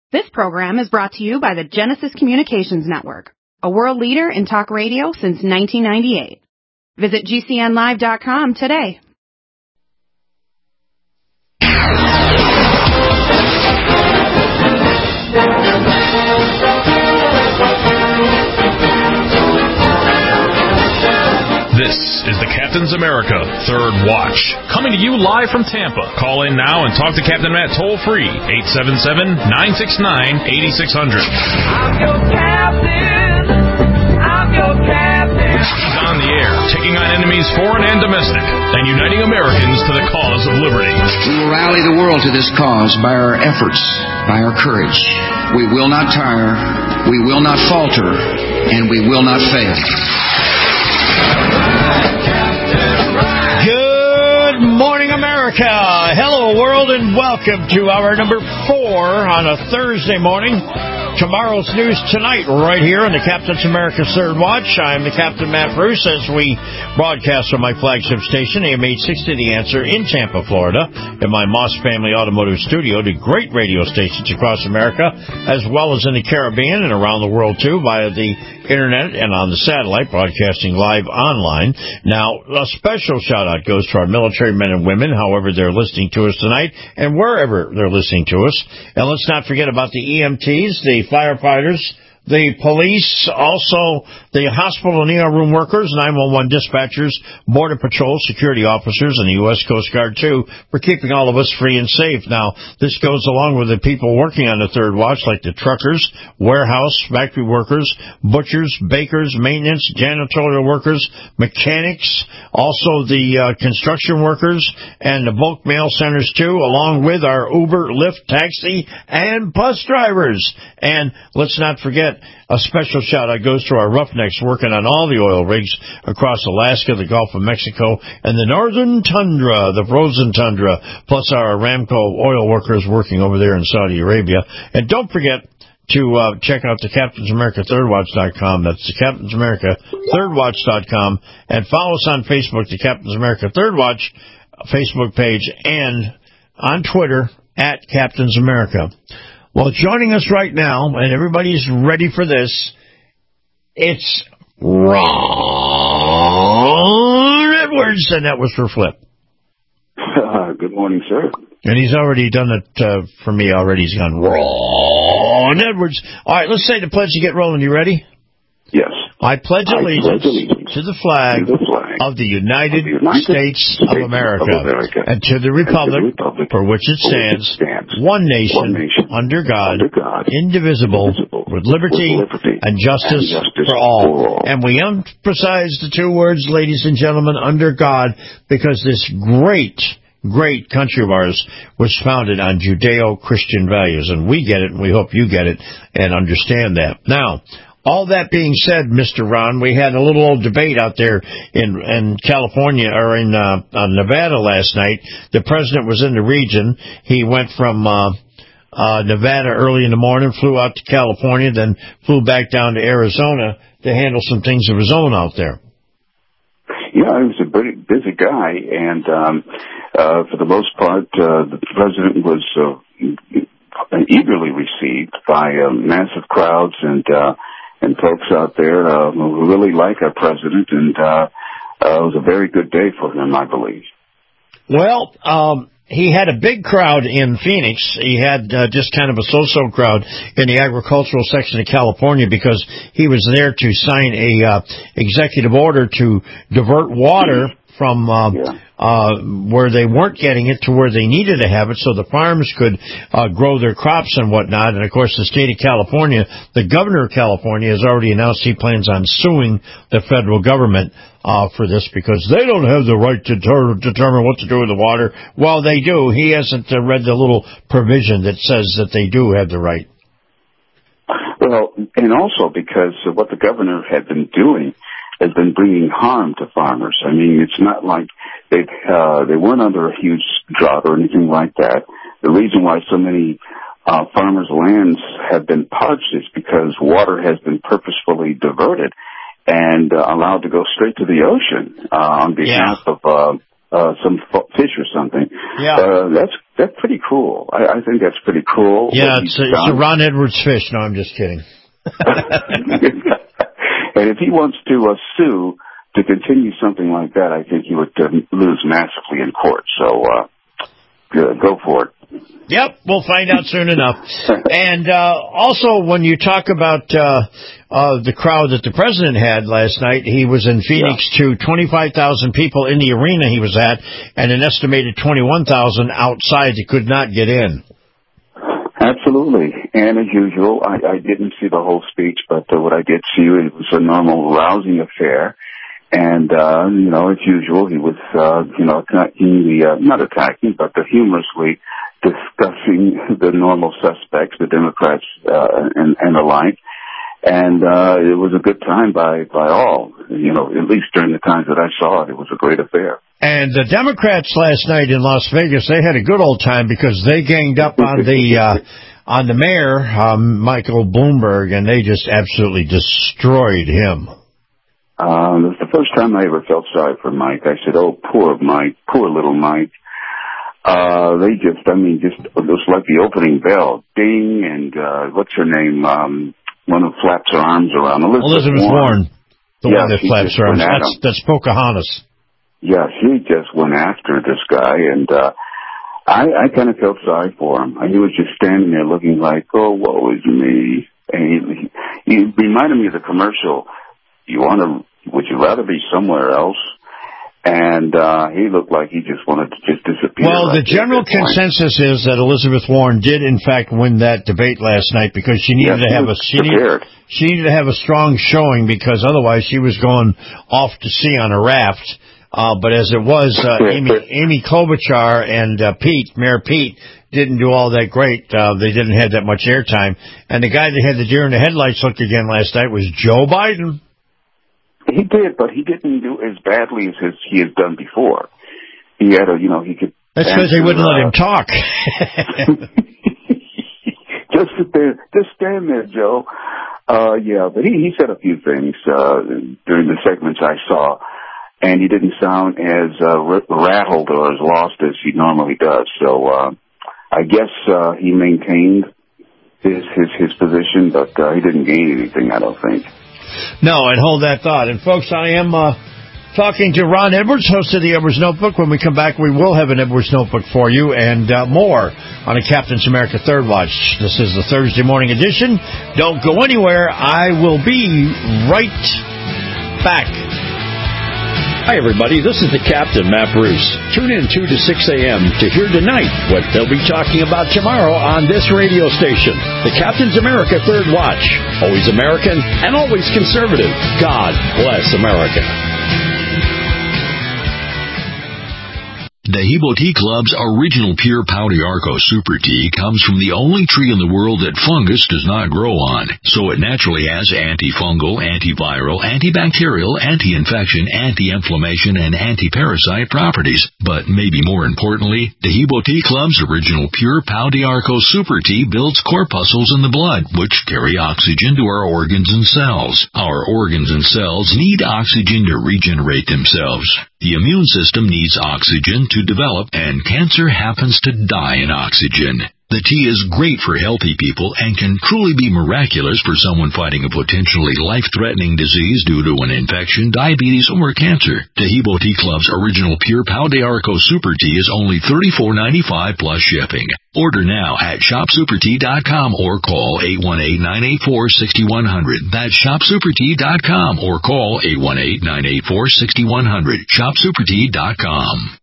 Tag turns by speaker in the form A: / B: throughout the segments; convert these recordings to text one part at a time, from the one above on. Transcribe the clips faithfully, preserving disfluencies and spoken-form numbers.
A: This program is brought to you by the Genesis Communications Network, a world leader in talk radio since nineteen ninety-eight. Visit G C N live dot com today.
B: This is the Captain's America Third Watch, coming to you live from Tampa. Call in now and talk to Captain Matt toll-free, eight seven seven, nine six nine, eight six zero zero.
C: I'm your captain. I'm your captain.
B: He's on the air, taking on enemies foreign and domestic, and uniting Americans to the cause of liberty.
D: We will rally the world to this cause by our efforts, by our courage. We will not tire, we will not falter, and we will not fail.
E: Good morning, America. Hello, world, and welcome to our number four on a Thursday morning. Tomorrow's news tonight, right here on the Captain's America Third Watch. I'm the Captain Matt Bruce as we broadcast from my flagship station, A M eight sixty The Answer in Tampa, Florida, in my Moss Family Automotive Studio, to great radio stations across America, as well as in the Caribbean and around the world, too, via the Internet and on the satellite, broadcasting live online. Now, a special shout-out goes to our military men and women, however they're listening to us tonight, and wherever they're listening to us. And let's not forget about the E M Ts, the firefighters, the police, also the hospital and E R room workers, nine one one dispatchers, Border Patrol, security officers, and the U S Coast Guard, too, for keeping all of us free and safe. Now, this goes along with the people working on the Third Watch, like the truckers, warehouse, factory workers, butchers, bakers, maintenance, janitorial workers, mechanics, also the uh, construction workers, and the bulk mail centers, too, along with our Uber, Lyft, taxi, and bus drivers. And let's not forget, a special shout-out goes to our roughnecks working on all the oil rigs across Alaska, the Gulf of Mexico, and the northern tundra, the frozen tundra, plus our Aramco oil workers working over there in Saudi Arabia. And don't forget to uh, check out the Captain's America Third Watch dot com. That's the Captain's America Third Watch dot com. And follow us on Facebook, the Captain's America Third Watch Facebook page, and on Twitter, at Captain's America. Well, joining us right now, and everybody's ready for this, it's Ron Edwards, and that was for Flip.
F: Uh, good morning, sir.
E: And he's already done it uh, for me already. He's gone, Ron Edwards. All right, let's say the pledge to get rolling. You ready?
F: Yes.
E: I pledge allegiance,
F: I pledge allegiance
E: to the flag,
F: to the flag
E: of the United,
F: of the United
E: States,
F: States
E: of, America,
F: of America,
E: and to the republic,
F: to the republic
E: for which it stands,
F: which it stands
E: one, nation,
F: one nation,
E: under God,
F: under God,
E: indivisible,
F: indivisible,
E: with liberty,
F: with liberty
E: and, justice
F: and justice
E: for all.
F: for all.
E: And we emphasize the two words, ladies and gentlemen, under God, because this great great country of ours was founded on Judeo-Christian values, and we get it, and we hope you get it and understand that. Now, all that being said, Mister Ron, we had a little old debate out there in, in California, or in uh, uh, Nevada last night. The president was in the region. He went from uh, uh, Nevada early in the morning, flew out to California, then flew back down to Arizona to handle some things of his own out there.
F: Yeah, he was a pretty busy guy, and um, uh, for the most part, uh, the president was uh, eagerly received by uh, massive crowds and uh, and folks out there uh, who really like our president, and uh, uh, it was a very good day for him, I believe.
E: Well, um, he had a big crowd in Phoenix. He had uh, just kind of a so-so crowd in the agricultural section of California because he was there to sign a uh, executive order to divert water from uh, yeah. uh, where they weren't getting it to where they needed to have it so the farms could uh, grow their crops and whatnot. And, of course, the state of California, the governor of California has already announced he plans on suing the federal government uh, for this because they don't have the right to ter- determine what to do with the water. Well, they do. He hasn't uh, read the little provision that says that they do have the right.
F: Well, and also because of what the governor had been doing has been bringing harm to farmers. I mean, it's not like they uh, they weren't under a huge drought or anything like that. The reason why so many uh, farmers' lands have been parched is because water has been purposefully diverted and uh, allowed to go straight to the ocean uh, on behalf
E: yeah.
F: of uh, uh, some f- fish or something.
E: Yeah.
F: Uh, that's that's pretty cruel. I, I think that's pretty cruel.
E: Yeah, it's a, it's a Ron Edwards fish. No, I'm just kidding.
F: And if he wants to uh, sue to continue something like that, I think he would uh, lose massively in court. So uh, good, go for it.
E: Yep, we'll find out soon enough. And uh, also, when you talk about uh, uh, the crowd that the president had last night, he was in Phoenix yeah. to twenty-five thousand people in the arena he was at, and an estimated twenty-one thousand outside that could not get in.
F: Absolutely. And as usual, I, I didn't see the whole speech, but uh, what I did see, it was a normal, rousing affair. And, uh, you know, as usual, he was, uh, you know, attacking the, uh, not attacking, but the humorously discussing the normal suspects, the Democrats, uh, and, and the like. And, uh, it was a good time by, by all, you know, at least during the times that I saw it. It was a great affair.
E: And the Democrats last night in Las Vegas, they had a good old time because they ganged up on the, uh, on the mayor, um, Michael Bloomberg, and they just absolutely destroyed him.
F: Um, it was the first time I ever felt sorry for Mike. I said, oh, poor Mike, poor little Mike. Uh, they just, I mean, just, it was like the opening bell. Ding, and, uh, what's her name? Um, one who flaps her arms around. Elizabeth,
E: Elizabeth Warren.
F: Warren.
E: The
F: yeah,
E: one that flaps her arms. That's, that's Pocahontas.
F: Yeah, she just went after this guy, and, uh, I, I kind of felt sorry for him. He was just standing there looking like, oh, woe is me. And he, he reminded me of the commercial. You want to, would you rather be somewhere else? And uh he looked like he just wanted to just disappear.
E: Well,
F: right
E: the general consensus is that Elizabeth Warren did, in fact, win that debate last night because she needed
F: yes,
E: to have a she needed, she needed to have a strong showing because otherwise she was going off to sea on a raft. Uh, but as it was, uh, Amy Amy Klobuchar and uh, Pete, Mayor Pete, didn't do all that great. Uh, they didn't have that much airtime. And the guy that had the deer in the headlights look again last night was Joe Biden.
F: He did, but he didn't do as badly as his, he had done before. He had a, you know, he could...
E: That's because they wouldn't uh, let him talk.
F: Just sit there, just stand there, Joe. Uh, yeah, but he, he said a few things, uh, during the segments I saw, and he didn't sound as, uh, rattled or as lost as he normally does. So, uh, I guess, uh, he maintained his, his, his position, but, uh, he didn't gain anything, I don't think.
E: No, and hold that thought. And, folks, I am uh, talking to Ron Edwards, host of the Edwards Notebook. When we come back, we will have an Edwards Notebook for you and uh, more on a Captain's America Third Watch. This is the Thursday morning edition. Don't go anywhere. I will be right back.
G: Hi, everybody. This is the Captain, Matt Bruce. Tune in two to six a.m. to hear tonight what they'll be talking about tomorrow on this radio station. The Captain's America Third Watch. Always American and always conservative. God bless America.
H: The Hebo Tea Club's original pure Pau d'Arco Super Tea comes from the only tree in the world that fungus does not grow on, so it naturally has antifungal, antiviral, antibacterial, anti-infection, anti-inflammation, and anti-parasite properties. But maybe more importantly, the Hebo Tea Club's original pure Pau d'Arco Super Tea builds corpuscles in the blood, which carry oxygen to our organs and cells. Our organs and cells need oxygen to regenerate themselves. The immune system needs oxygen to develop, and cancer happens to die in oxygen. The tea is great for healthy people and can truly be miraculous for someone fighting a potentially life-threatening disease due to an infection, diabetes, or cancer. The Hebo Tea Club's original pure Pau d'Arco Super Tea is only thirty-four ninety-five plus shipping. Order now at shop super tea dot com or call eight one eight, nine eight four, six one zero zero. That's shop super tea dot com or call eight one eight, nine eight four, six one zero zero. shop super tea dot com.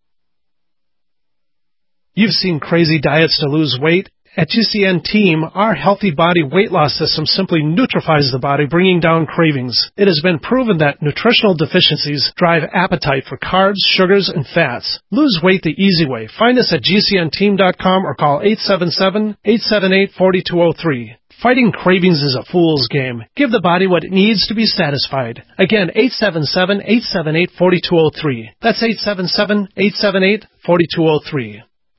I: You've seen crazy diets to lose weight. At G C N Team, our Healthy Body Weight Loss System simply neutralizes the body, bringing down cravings. It has been proven that nutritional deficiencies drive appetite for carbs, sugars, and fats. Lose weight the easy way. Find us at G C N team dot com or call eight seven seven, eight seven eight, four two zero three. Fighting cravings is a fool's game. Give the body what it needs to be satisfied. Again, eight seven seven, eight seven eight, four two zero three. That's eight seven seven, eight seven eight, four two zero three.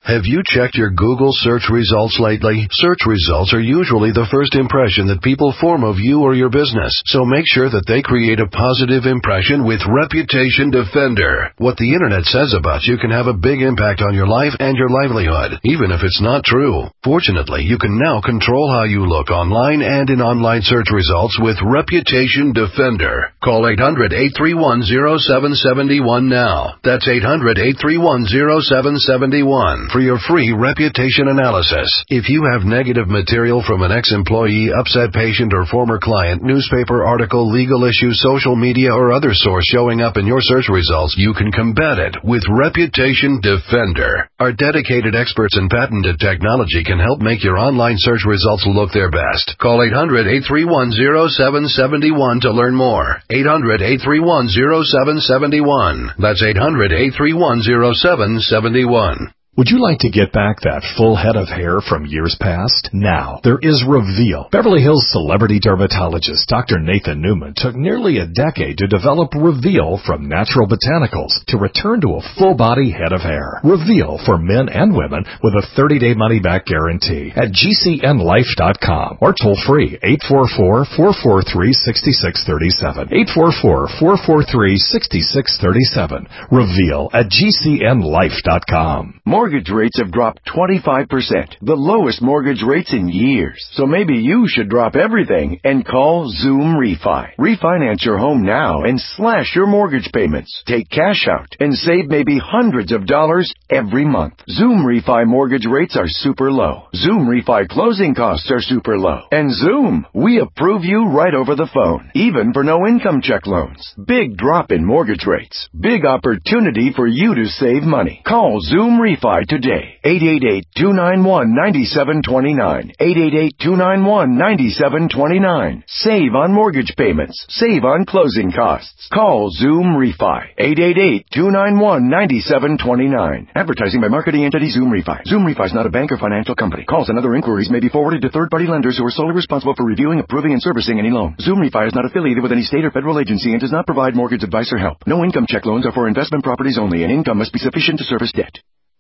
J: Have you checked your Google search results lately? Search results are usually the first impression that people form of you or your business, so make sure that they create a positive impression with Reputation Defender. What the internet says about you can have a big impact on your life and your livelihood, even if it's not true. Fortunately, you can now control how you look online and in online search results with Reputation Defender. Call eight hundred, eight three one, zero seven seven one now. That's eight hundred, eight three one, zero seven seven one. For your free reputation analysis. If you have negative material from an ex-employee, upset patient, or former client, newspaper article, legal issue, social media, or other source showing up in your search results, you can combat it with Reputation Defender. Our dedicated experts in patented technology can help make your online search results look their best. Call eight hundred, eight three one, zero seven seven one to learn more. eight hundred, eight three one, zero seven seven one. That's eight hundred, eight three one, zero seven seven one.
K: Would you like to get back that full head of hair from years past? Now, there is Reveal. Beverly Hills celebrity dermatologist Doctor Nathan Newman took nearly a decade to develop Reveal from natural botanicals to return to a full-body head of hair. Reveal for men and women with a thirty-day money-back guarantee at G C N life dot com or toll-free eight four four, four four three, six six three seven. eight four four, four four three, six six three seven. Reveal at G C N life dot com.
L: Mortgage rates have dropped twenty-five percent, the lowest mortgage rates in years. So maybe you should drop everything and call Zoom Refi. Refinance your home now and slash your mortgage payments. Take cash out and save maybe hundreds of dollars every month. Zoom Refi mortgage rates are super low. Zoom Refi closing costs are super low. And Zoom, we approve you right over the phone, even for no income check loans. Big drop in mortgage rates. Big opportunity for you to save money. Call Zoom Refi today. eight eight eight, two nine one, nine seven two nine. eight eight eight, two nine one, nine seven two nine. Save on mortgage payments. Save on closing costs. Call Zoom Refi. eight eight eight, two nine one, nine seven two nine. Advertising by marketing entity Zoom Refi. Zoom Refi is not a bank or financial company. Calls and other inquiries may be forwarded to third-party lenders who are solely responsible for reviewing, approving, and servicing any loan. Zoom Refi is not affiliated with any state or federal agency and does not provide mortgage advice or help. No income check loans are for investment properties only, and income must be sufficient to service debt.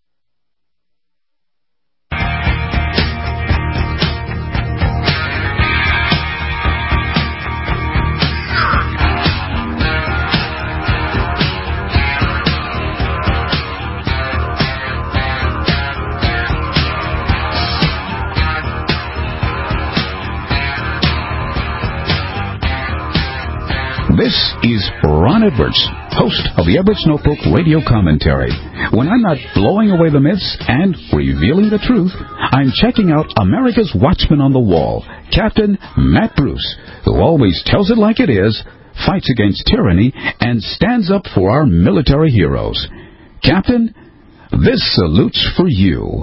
M: This is Ron Edwards, host of the Edwards Notebook radio commentary. When I'm not blowing away the myths and revealing the truth, I'm checking out America's Watchman on the Wall, Captain Matt Bruce, who always tells it like it is, fights against tyranny, and stands up for our military heroes. Captain, this salute's for you.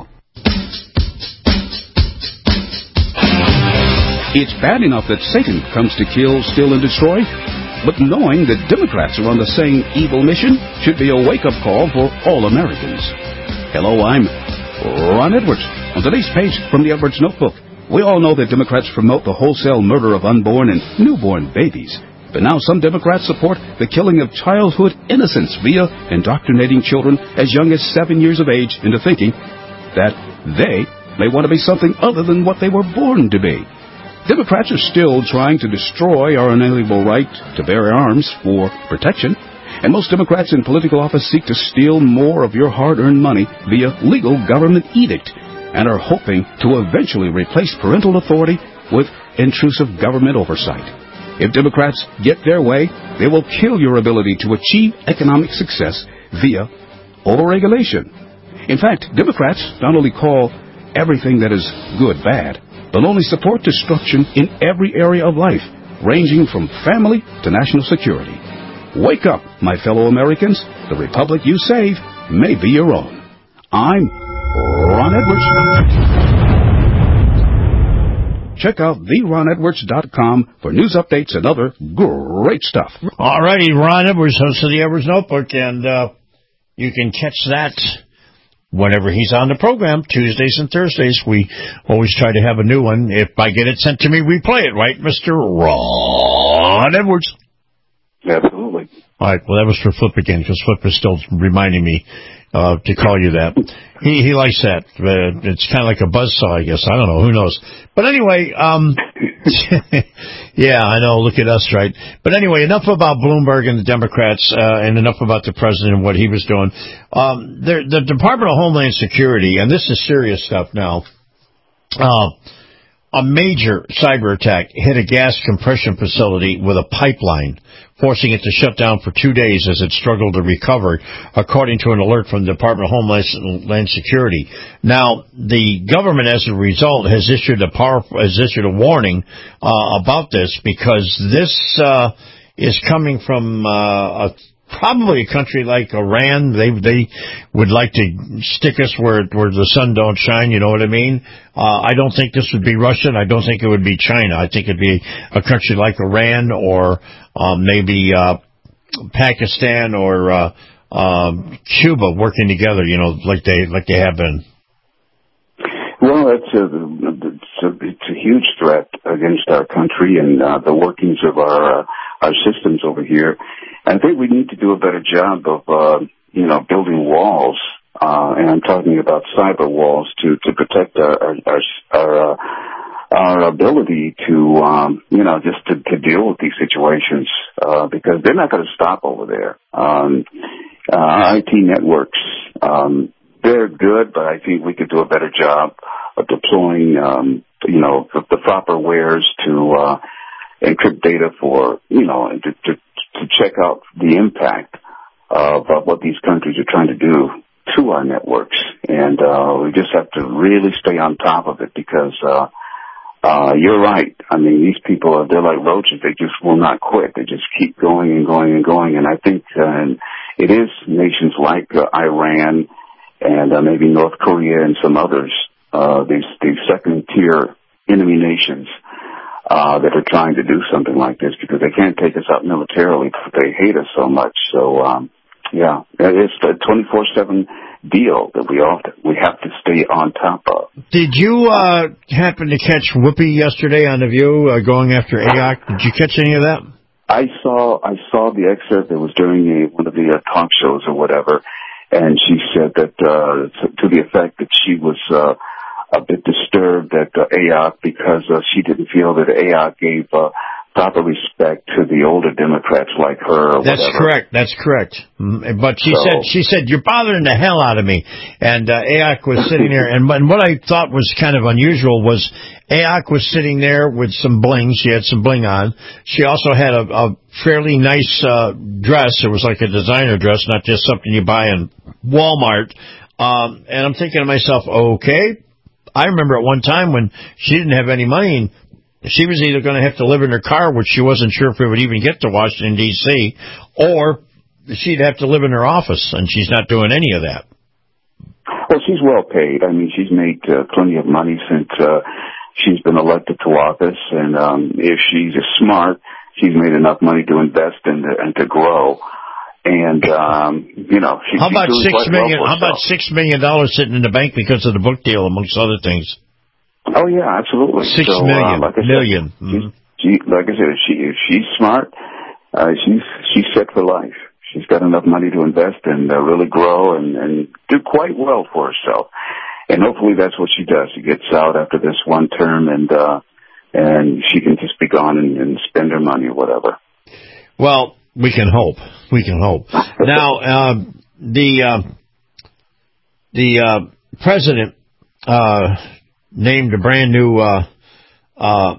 M: It's bad enough that Satan comes to kill, steal, and destroy, but knowing that Democrats are on the same evil mission should be a wake-up call for all Americans. Hello, I'm Ron Edwards. On today's page from the Edwards Notebook, we all know that Democrats promote the wholesale murder of unborn and newborn babies. But now some Democrats support the killing of childhood innocence via indoctrinating children as young as seven years of age into thinking that they may want to be something other than what they were born to be. Democrats are still trying to destroy our inalienable right to bear arms for protection, and most Democrats in political office seek to steal more of your hard-earned money via legal government edict and are hoping to eventually replace parental authority with intrusive government oversight. If Democrats get their way, they will kill your ability to achieve economic success via overregulation. In fact, Democrats not only call everything that is good bad, but only support destruction in every area of life, ranging from family to national security. Wake up, my fellow Americans. The republic you save may be your own. I'm Ron Edwards. Check out the ron edwards dot com for news updates and other great stuff.
E: All righty, Ron Edwards, host of the Edwards Notebook, and uh, you can catch that whenever he's on the program, Tuesdays and Thursdays. We always try to have a new one. If I get it sent to me, we play it, right, Mister Ron Edwards?
F: Absolutely.
E: All right, well, that was for Flip again, because Flip is still reminding me uh, to call you that. He he likes that. Uh, it's kind of like a buzzsaw, I guess. I don't know. Who knows? But anyway, um, yeah, I know. Look at us, right? But anyway, enough about Bloomberg and the Democrats, uh, and enough about the president and what he was doing. Um, the, the Department of Homeland Security, and this is serious stuff now, uh, a major cyber attack hit a gas compression facility with a pipeline, forcing it to shut down for two days as it struggled to recover, according to an alert from the Department of Homeland Security. Now, the government, as a result, has issued a powerful, has issued a warning uh, about this, because this uh, is coming from uh, a probably a country like Iran. They they would like to stick us where where the sun don't shine. You know what I mean? Uh, I don't think this would be Russia. I don't think it would be China. I think it'd be a country like Iran, or um, maybe uh, Pakistan, or uh, um, Cuba working together. You know, like they like they have been.
F: Well, it's a it's a, it's a huge threat against our country and uh, the workings of our uh, our systems over here. I think we need to do a better job of, uh, you know, building walls, uh, and I'm talking about cyber walls to, to protect our, our, our, our, uh, our ability to, um, you know, just to, to deal with these situations, uh, because they're not going to stop over there. Um, uh, I T networks, um, they're good, but I think we could do a better job of deploying, um, you know, the, the proper wares to, uh, encrypt data for, you know, to, to to check out the impact of, of what these countries are trying to do to our networks. And uh, we just have to really stay on top of it, because uh, uh, you're right. I mean, these people, are, they're like roaches. They just will not quit. They just keep going and going and going. And I think uh, and it is nations like uh, Iran and uh, maybe North Korea and some others, uh, these, these second-tier enemy nations, Uh, that are trying to do something like this, because they can't take us out militarily, but they hate us so much. So, um, yeah, it's a twenty-four seven deal that we all we have to stay on top of.
E: Did you uh, happen to catch Whoopi yesterday on The View uh, going after A O C? Did you catch any of that?
F: I saw I saw the excerpt that was during a, one of the uh, talk shows or whatever, and she said that uh, to, to the effect that she was Uh, a bit disturbed at uh, A O C because uh, she didn't feel that A O C gave uh, proper respect to the older Democrats like her. Or
E: That's
F: whatever.
E: correct. That's correct. But she so, said, she said, you're bothering the hell out of me. And uh, A O C was sitting there, and, and what I thought was kind of unusual was A O C was sitting there with some bling. She had some bling on. She also had a, a fairly nice uh, dress. It was like a designer dress, not just something you buy in Walmart. Um, and I'm thinking to myself, okay. I remember at one time when she didn't have any money, and she was either going to have to live in her car, which she wasn't sure if it would even get to Washington, D C, or she'd have to live in her office, and she's not doing any of that.
F: Well, she's well paid. I mean, she's made uh, plenty of money since uh, she's been elected to office, and um, if she's smart, she's made enough money to invest and to, and to grow. And, um, you know, she,
E: how about
F: she's
E: six million,
F: well
E: how about six million dollars sitting in the bank because of the book deal, amongst other things?
F: Oh yeah, absolutely.
E: Six
F: so,
E: million,
F: uh, like I
E: million.
F: Said, mm-hmm. she, she, like I said, if she, if she's smart, uh, she's, she's set for life. She's got enough money to invest and uh, really grow and, and do quite well for herself. And hopefully that's what she does. She gets out after this one term and, uh, and she can just be gone and, and spend her money or whatever.
E: Well, we can hope. We can hope. Now, uh, the uh, the uh, president uh, named a brand new uh, uh, uh,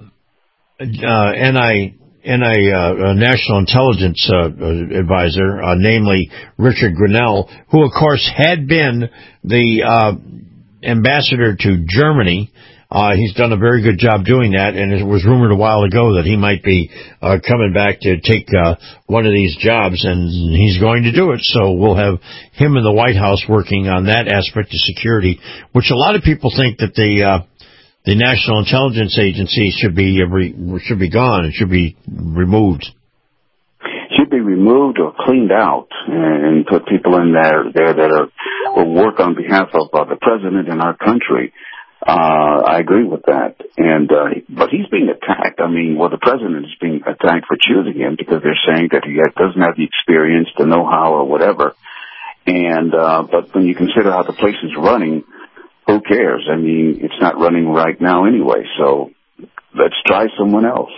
E: N I N I uh, National Intelligence uh, Advisor, uh, namely Richard Grenell, who of course had been the uh, ambassador to Germany. Uh, he's done a very good job doing that, and it was rumored a while ago that he might be uh, coming back to take uh, one of these jobs, and he's going to do it. So we'll have him in the White House working on that aspect of security, which a lot of people think that the uh, the National Intelligence Agency should be uh, re- should be gone. It should be removed.
F: Should be removed or cleaned out, and put people in there there that are will work on behalf of uh, the president and our country. Uh, I agree with that. And, uh, but he's being attacked. I mean, well, the president is being attacked for choosing him because they're saying that he doesn't have the experience, the know-how, or whatever. And, uh, but when you consider how the place is running, who cares? I mean, it's not running right now anyway, so let's try someone else.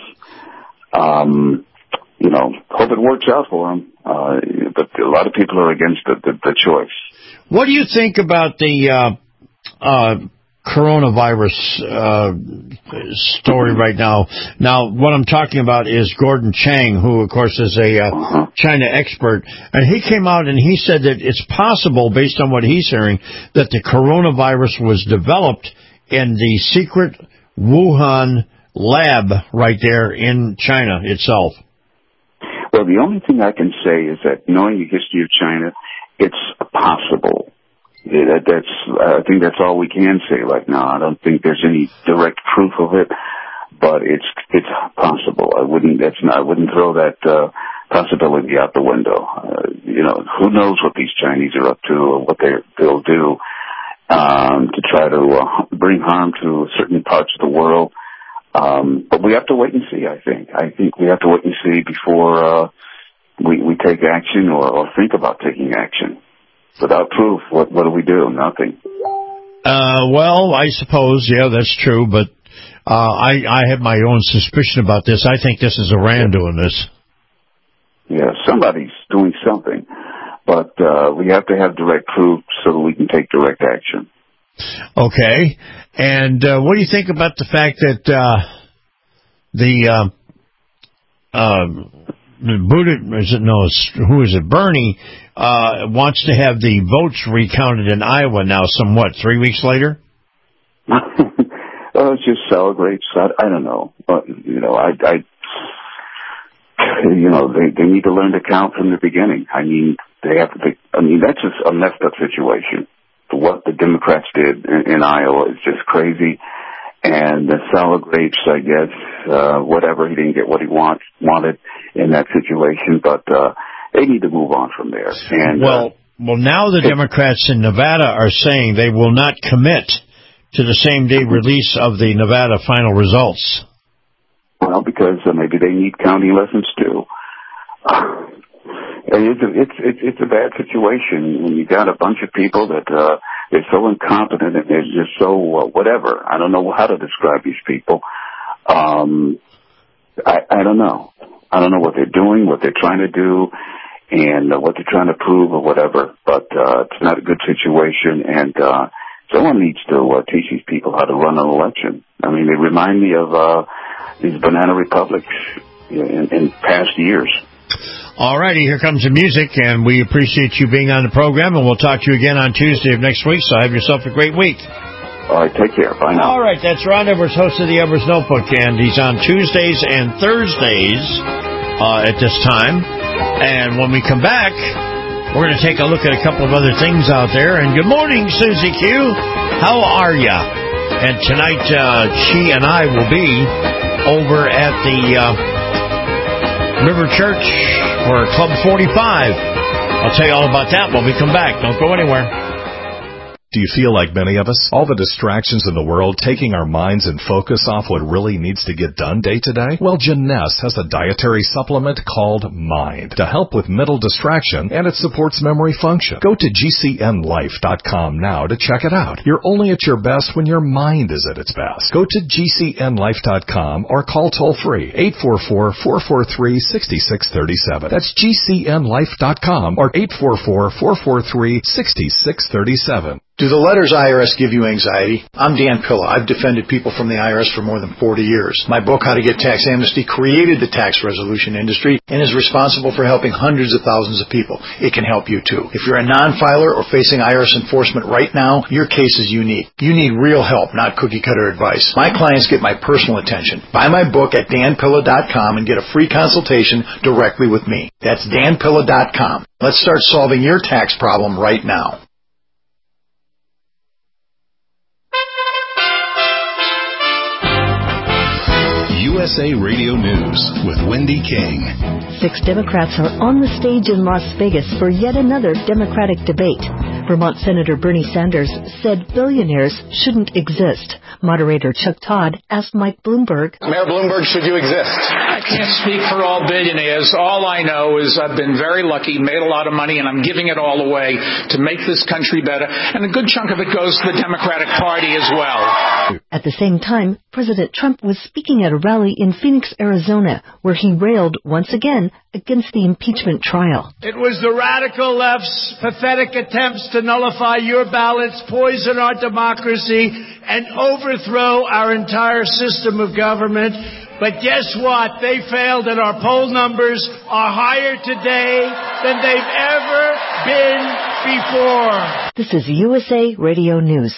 F: Um, you know, hope it works out for him. Uh, but a lot of people are against the, the, the choice.
E: What do you think about the, uh, uh, coronavirus uh, story right now? Now, what I'm talking about is Gordon Chang, who, of course, is a uh, China expert, and he came out and he said that it's possible, based on what he's hearing, that the coronavirus was developed in the secret Wuhan lab right there in China itself.
F: Well, the only thing I can say is that knowing the history of China, it's possible. Yeah, that's, I think that's all we can say right now. I don't think there's any direct proof of it, but it's it's possible. I wouldn't that's not, I wouldn't throw that uh, possibility out the window. Uh, you know, who knows what these Chinese are up to or what they they'll do um, to try to uh, bring harm to certain parts of the world. Um, but we have to wait and see. I think. I think we have to wait and see before uh, we we take action or, or think about taking action. Without proof, what what do we do? Nothing.
E: Uh, well, I suppose, yeah, that's true, but uh, I, I have my own suspicion about this. I think this is Iran doing this.
F: Yeah, somebody's doing something, but uh, we have to have direct proof so that we can take direct action.
E: Okay, and uh, what do you think about the fact that uh, the uh, uh, Buddha, is it, no, who is it, Bernie, uh, wants to have the votes recounted in Iowa now, somewhat, three weeks later?
F: Well, it's just celebrates. I, I don't know. But, you know, I, I, you know, they, they need to learn to count from the beginning. I mean, they have to, they, I mean, that's just a messed up situation. What the Democrats did in, in Iowa is just crazy. And the sour grapes, I guess, uh, whatever, he didn't get what he want, wanted in that situation, but, uh, they need to move on from there. And,
E: well,
F: uh,
E: well, now the Democrats in Nevada are saying they will not commit to the same day release of the Nevada final results.
F: Well, because uh, maybe they need counting lessons too. Uh, it's, a, it's it's it's a bad situation when you got a bunch of people that uh, they're so incompetent and they're just so uh, whatever. I don't know how to describe these people. Um, I I don't know. I don't know what they're doing, what they're trying to do, and uh, what they're trying to prove or whatever. But uh, it's not a good situation, and uh, someone needs to uh, teach these people how to run an election. I mean, they remind me of uh, these banana republics in, in past years.
E: All righty, here comes the music, and we appreciate you being on the program, and we'll talk to you again on Tuesday of next week, so have yourself a great week.
F: All right, take care. Bye now.
E: All right, that's Ron Evers, host of the Evers Notebook, and he's on Tuesdays and Thursdays uh, at this time. And when we come back, we're going to take a look at a couple of other things out there. And good morning, Susie Q. How are ya? And tonight, uh, she and I will be over at the uh, River Church for Club forty-five. I'll tell you all about that when we come back. Don't go anywhere.
K: Do you feel like many of us? All the distractions in the world taking our minds and focus off what really needs to get done day to day? Well, Jeunesse has a dietary supplement called Mind to help with mental distraction, and it supports memory function. Go to G C N life dot com now to check it out. You're only at your best when your mind is at its best. Go to G C N life dot com or call toll-free eight four four, four four three, six six three seven. That's G C N life dot com or eight four four, four four three, six six three seven.
N: Do the letters I R S give you anxiety? I'm Dan Pilla. I've defended people from the I R S for more than forty years. My book, How to Get Tax Amnesty, created the tax resolution industry and is responsible for helping hundreds of thousands of people. It can help you too. If you're a non-filer or facing I R S enforcement right now, your case is unique. You need real help, not cookie-cutter advice. My clients get my personal attention. Buy my book at Dan Pilla dot com and get a free consultation directly with me. That's Dan Pilla dot com. Let's start solving your tax problem right now.
O: U S A Radio News with Wendy King.
P: Six Democrats are on the stage in Las Vegas for yet another Democratic debate. Vermont Senator Bernie Sanders said billionaires shouldn't exist. Moderator Chuck Todd asked Mike Bloomberg,
Q: Mayor Bloomberg, should you exist?
R: I can't speak for all billionaires. All I know is I've been very lucky, made a lot of money, and I'm giving it all away to make this country better. And a good chunk of it goes to the Democratic Party as well.
P: At the same time, President Trump was speaking at a rally in Phoenix, Arizona, where he railed once again against the impeachment trial.
S: It was the radical left's pathetic attempts to nullify your ballots, poison our democracy, and overthrow our entire system of government. But guess what? They failed, and our poll numbers are higher today than they've ever been before.
P: This is U S A Radio News.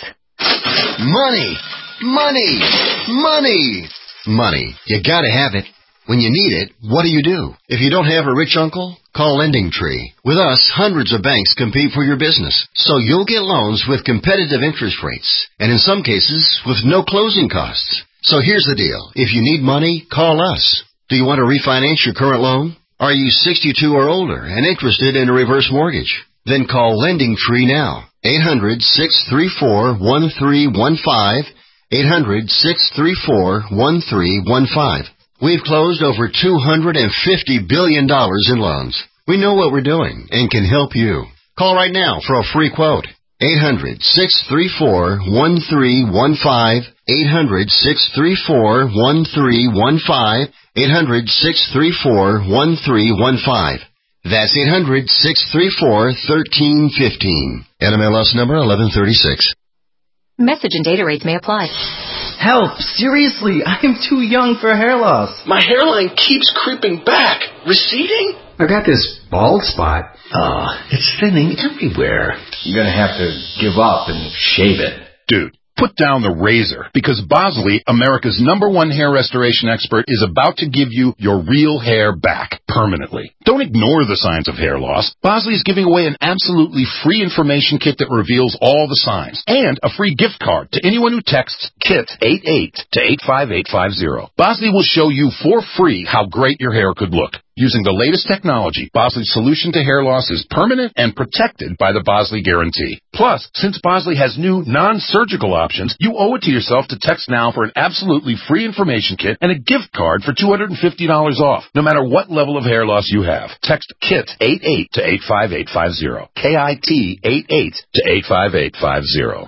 T: Money, money, money, money. You gotta have it. When you need it, what do you do? If you don't have a rich uncle, call Lending Tree. With us, hundreds of banks compete for your business, so you'll get loans with competitive interest rates, and in some cases, with no closing costs. So here's the deal. If you need money, call us. Do you want to refinance your current loan? Are you sixty-two or older and interested in a reverse mortgage? Then call Lending Tree now. eight hundred, six three four, one three one five. eight hundred, six three four, one three one five. We've closed over two hundred fifty billion dollars in loans. We know what we're doing and can help you. Call right now for a free quote. eight hundred, six three four, one three one five. eight hundred, six three four, one three one five. eight hundred, six three four, one three one five. That's eight hundred, six three four, one three one five. N M L S number eleven thirty-six.
U: Message and data rates may apply.
V: Help! Seriously, I am too young for hair loss.
W: My hairline keeps creeping back. Receding?
V: I got this bald spot. Oh, it's thinning everywhere. I'm gonna have to give up and shave it.
X: Dude, put down the razor, because Bosley, America's number one hair restoration expert, is about to give you your real hair back permanently. Don't ignore the signs of hair loss. Bosley is giving away an absolutely free information kit that reveals all the signs, and a free gift card to anyone who texts KIT eighty-eight to eight five eight five zero. Bosley will show you for free how great your hair could look. Using the latest technology, Bosley's solution to hair loss is permanent and protected by the Bosley Guarantee. Plus, since Bosley has new non-surgical options, you owe it to yourself to text now for an absolutely free information kit and a gift card for two hundred fifty dollars off, no matter what level of hair loss you have. Text KIT eighty-eight to eight five eight five zero. K I T eighty-eight to eight five eight five zero.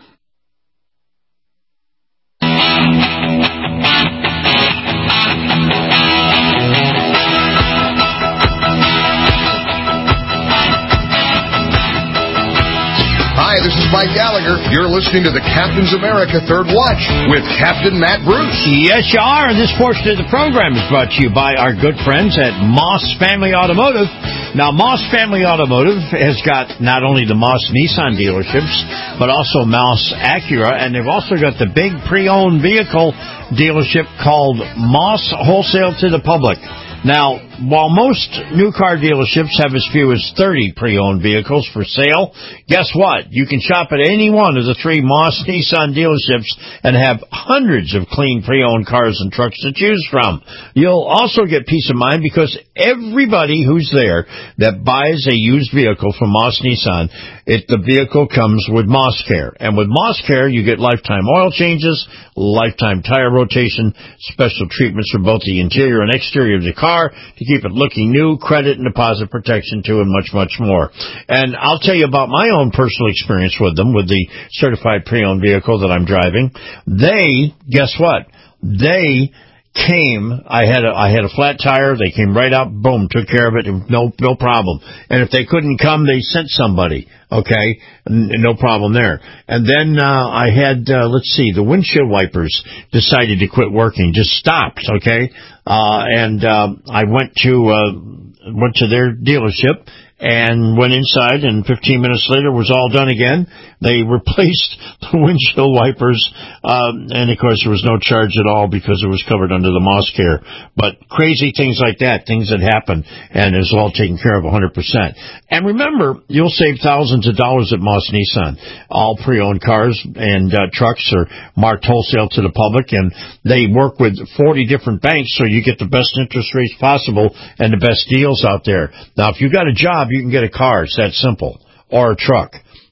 Y: Hi, this is Mike Gallagher. You're listening to the Captain's America Third Watch with Captain Matt Bruce.
E: Yes, you are. And this portion of the program is brought to you by our good friends at Moss Family Automotive. Now, Moss Family Automotive has got not only the Moss Nissan dealerships, but also Moss Acura, and they've also got the big pre-owned vehicle dealership called Moss Wholesale to the Public. Now, while most new car dealerships have as few as thirty pre-owned vehicles for sale, guess what? You can shop at any one of the three Moss Nissan dealerships and have hundreds of clean pre-owned cars and trucks to choose from. You'll also get peace of mind because everybody who's there that buys a used vehicle from Moss Nissan, it, the vehicle comes with Moss Care. And with Moss Care, you get lifetime oil changes, lifetime tire rotation, special treatments for both the interior and exterior of the car to keep it looking new, credit and deposit protection too, and much, much more. And I'll tell you about my own personal experience with them, with the certified pre-owned vehicle that I'm driving. They, guess what? They came, I had a, I had a flat tire, they came right out, boom, took care of it, no, no problem. And if they couldn't come, they sent somebody, okay, N- no problem there. And then, uh, I had, uh, let's see, the windshield wipers decided to quit working, just stopped, okay, uh, and, uh, I went to, uh, went to their dealership and went inside, and fifteen minutes later was all done again. They replaced the windshield wipers, um, and of course there was no charge at all because it was covered under the Moss Care. But crazy things like that, things that happen, and it's all taken care of one hundred percent. And remember, you'll save thousands of dollars at Moss Nissan. All pre-owned cars and uh, trucks are marked wholesale to the public, and they work with forty different banks, so you get the best interest rates possible and the best deals out there. Now, if you got a job, you can get a car. It's that simple. Or a truck.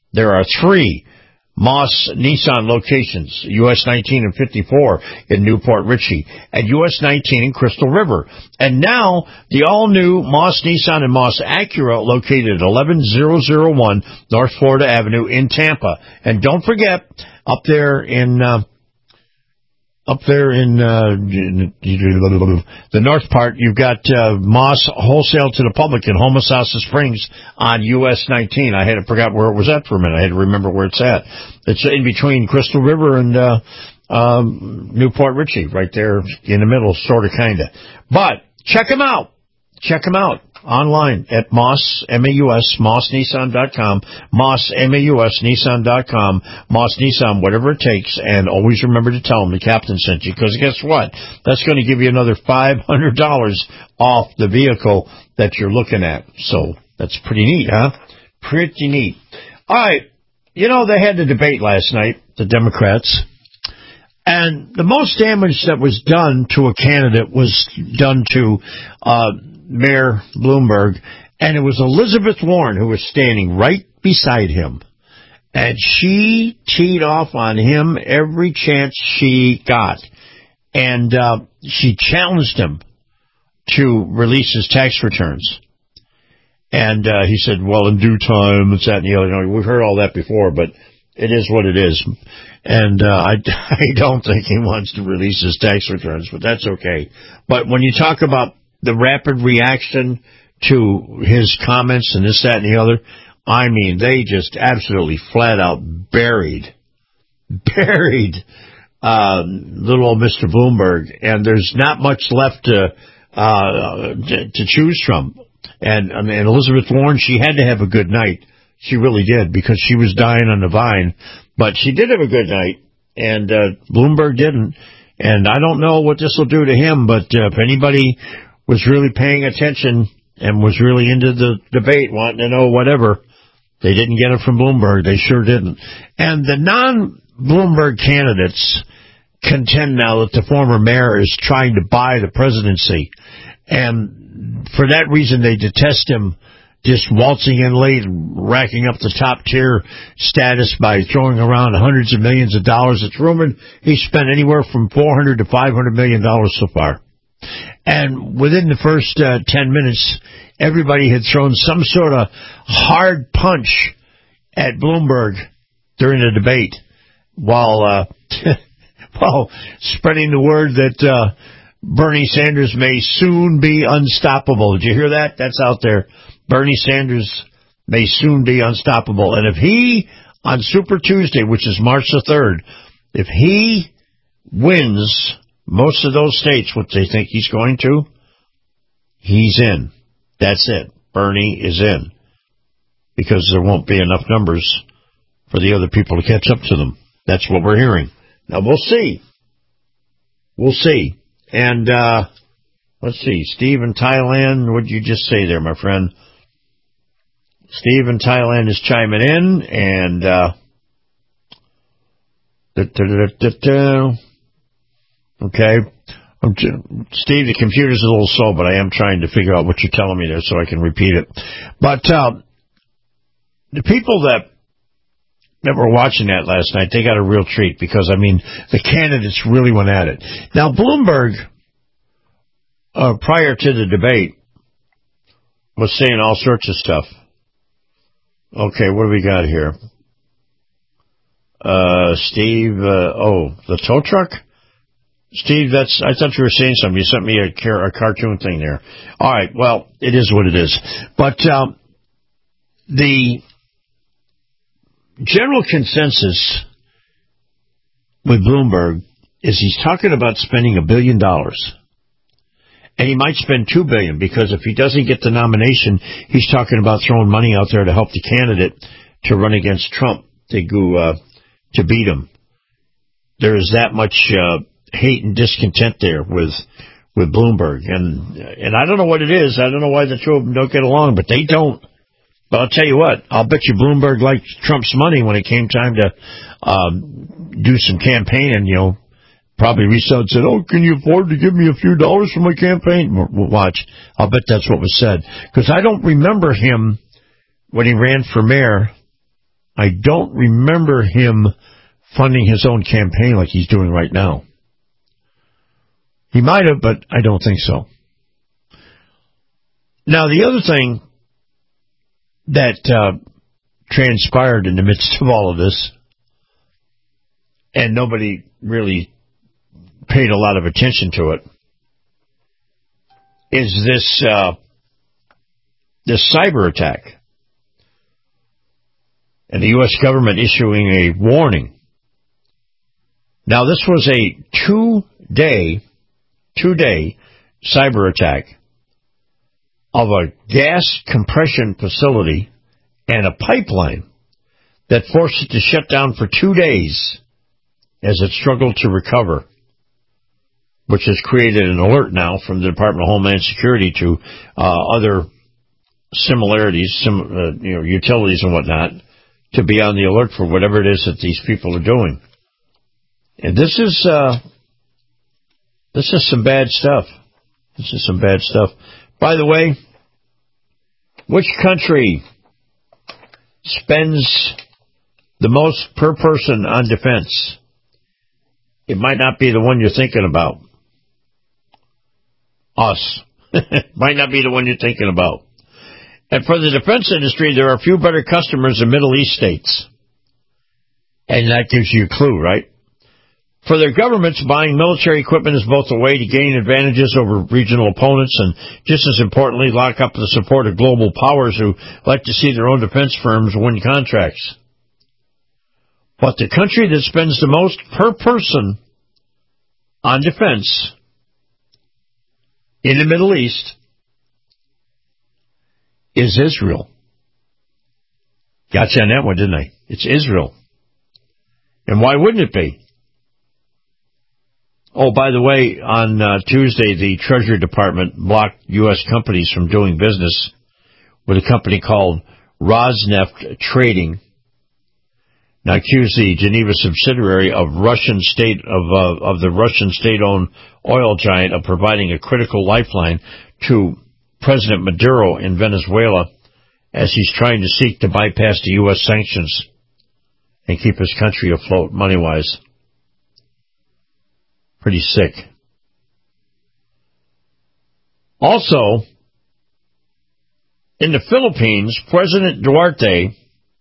E: There are three Moss Nissan locations, U S nineteen and fifty-four in Newport Richey, and U S nineteen in Crystal River. And now, the all-new Moss Nissan and Moss Acura located at eleven thousand one North Florida Avenue in Tampa. And don't forget, up there in... Uh, Up there in uh, the north part, you've got uh, Moss Wholesale to the Public in Homosassa Springs on U S nineteen. I had to forgot where it was at for a minute. I had to remember where it's at. It's in between Crystal River and uh, um, Newport Richey, right there in the middle, sort of, kind of. But check them out. Check them out online at Moss, M A U S, Moss Nissan dot com, Moss, M A U S, Nissan dot com, Moss Nissan, whatever it takes, and always remember to tell them the captain sent you, because guess what? That's going to give you another five hundred dollars off the vehicle that you're looking at. So that's pretty neat, huh? Pretty neat. All right. You know, they had the debate last night, the Democrats, and the most damage that was done to a candidate was done to uh Mayor Bloomberg, and it was Elizabeth Warren who was standing right beside him. And she teed off on him every chance she got. And uh, she challenged him to release his tax returns. And uh, he said, well, in due time, it's that and the other. You know, we've heard all that before, but it is what it is. And uh, I, I don't think he wants to release his tax returns, but that's okay. But when you talk about the rapid reaction to his comments and this, that, and the other, I mean, they just absolutely flat out buried, buried uh, little old Mister Bloomberg, and there's not much left to uh, to, to choose from. And, I mean, Elizabeth Warren, she had to have a good night. She really did, because she was dying on the vine. But she did have a good night, and uh, Bloomberg didn't. And I don't know what this will do to him, but uh, if anybody was really paying attention and was really into the debate, wanting to know whatever, they didn't get it from Bloomberg. They sure didn't. And the non-Bloomberg candidates contend now that the former mayor is trying to buy the presidency. And for that reason, they detest him just waltzing in late and racking up the top tier status by throwing around hundreds of millions of dollars. It's rumored he spent anywhere from four hundred to five hundred million dollars so far. And within the first uh, ten minutes, everybody had thrown some sort of hard punch at Bloomberg during the debate, while uh, while spreading the word that uh, Bernie Sanders may soon be unstoppable. Did you hear that? That's out there. Bernie Sanders may soon be unstoppable. And if he, on Super Tuesday, which is March the third, if he wins most of those states, what they think he's going to, he's in. That's it. Bernie is in. Because there won't be enough numbers for the other people to catch up to them. That's what we're hearing. Now, we'll see. We'll see. And, uh, let's see. Steve in Thailand, what did you just say there, my friend? Steve in Thailand is chiming in, and, uh, da, da, da, da, da. Okay. I'm j- Steve, the computer's a little slow, but I am trying to figure out what you're telling me there so I can repeat it. But uh, the people that that were watching that last night, they got a real treat, because, I mean, the candidates really went at it. Now, Bloomberg, uh, prior to the debate, was saying all sorts of stuff. Okay, what do we got here? Uh, Steve, uh, oh, the tow truck? Steve, that's, I thought you were saying something. You sent me a, car, a cartoon thing there. All right, well, it is what it is. But um, the general consensus with Bloomberg is he's talking about spending a billion dollars. And he might spend two billion dollars, because if he doesn't get the nomination, he's talking about throwing money out there to help the candidate to run against Trump, to go, uh, to beat him. There is that much uh, hate and discontent there with with Bloomberg, and and I don't know what it is. I don't know why the two of them don't get along, but they don't. But I'll tell you what, I'll bet you Bloomberg liked Trump's money when it came time to um, do some campaigning. You know, probably reached out and said, "Oh, can you afford to give me a few dollars for my campaign?" Watch, I'll bet that's what was said, because I don't remember him when he ran for mayor I don't remember him funding his own campaign like he's doing right now. He might have, but I don't think so. Now, the other thing that uh, transpired in the midst of all of this, and nobody really paid a lot of attention to it, is this uh, this cyber attack. And the U S government issuing a warning. Now, this was a two-day, two-day cyber attack of a gas compression facility and a pipeline that forced it to shut down for two days as it struggled to recover, which has created an alert now from the Department of Homeland Security to uh, other similarities, sim, uh, you know, utilities and whatnot, to be on the alert for whatever it is that these people are doing. And this is uh, this is some bad stuff. This is some bad stuff. By the way, which country spends the most per person on defense? It might not be the one you're thinking about. Us. Might not be the one you're thinking about. And for the defense industry, there are a few better customers in Middle East states. And that gives you a clue, right? For their governments, buying military equipment is both a way to gain advantages over regional opponents and, just as importantly, lock up the support of global powers who like to see their own defense firms win contracts. But the country that spends the most per person on defense in the Middle East is Israel. Got you on that one, didn't I? It's Israel. And why wouldn't it be? Oh, by the way, on uh, Tuesday, the Treasury Department blocked U S companies from doing business with a company called Rosneft Trading. Now, accused the Geneva subsidiary of Russian state of uh, of the Russian state-owned oil giant of providing a critical lifeline to President Maduro in Venezuela as he's trying to seek to bypass the U S sanctions and keep his country afloat money-wise. Pretty sick. Also, in the Philippines, President Duarte